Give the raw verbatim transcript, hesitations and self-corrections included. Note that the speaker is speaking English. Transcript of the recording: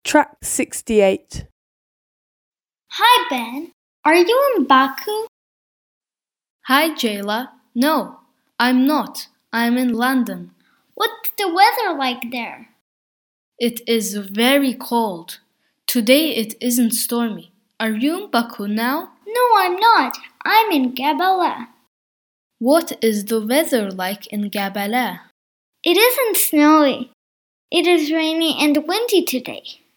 Track sixty-eight. Hi, Ben. Are you in Baku? Hi, Jayla. No, I'm not. I'm in London. What's the weather like there? It is very cold. Today it isn't stormy. Are you in Baku now? No, I'm not. I'm in Gabala. What is the weather like in Gabala? It isn't snowy. It is rainy and windy today.